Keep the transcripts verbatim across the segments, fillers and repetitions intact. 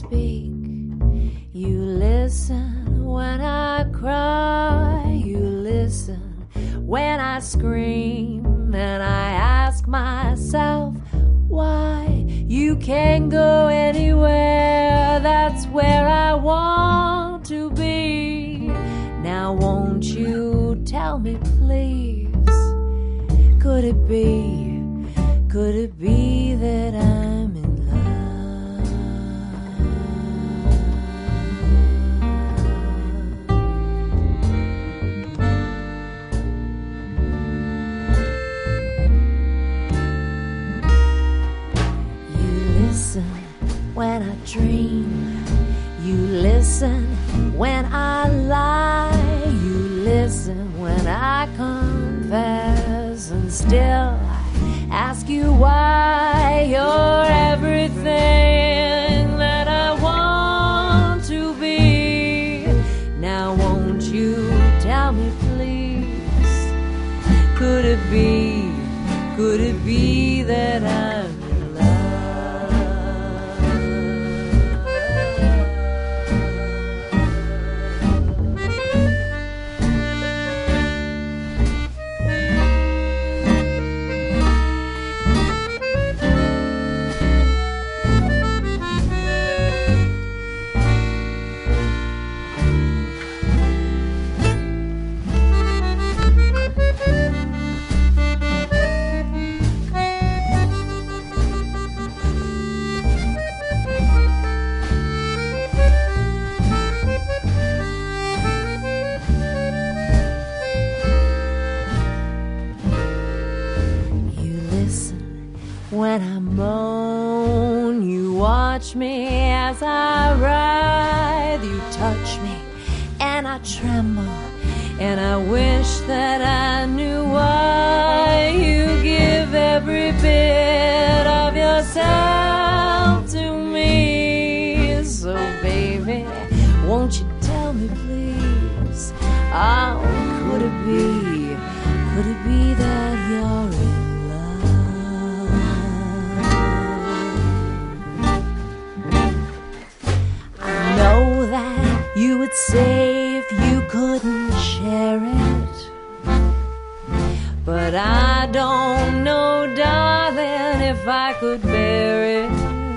speak. You listen when I cry. You listen when I scream. And I ask myself why you can't go anywhere. That's where I want to be. Now won't you tell me please, could it be, could it be that I'm in when I dream? You listen when I lie. You listen when I confess. And still I ask you why. You're everything that I want to be. Now won't you tell me please, could it be, could it be that I'm when I moan? You watch me as I writhe. You touch me and I tremble, and I wish that I knew why. You give every bit of yourself to me. So baby, won't you tell me please, oh, could it be, could it be that you're in you would say if you couldn't share it, but I don't know, darling, if I could bear it.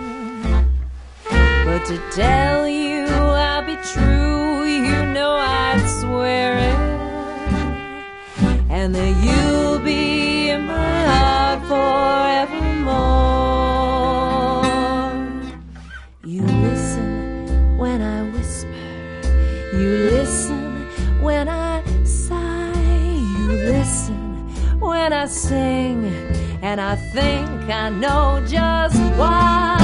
But to tell you I'll be true, you know I'd swear it, and that you'll be in my heart forevermore. You listen when I whisper. You listen when I sigh. You listen when I sing. And I think I know just why.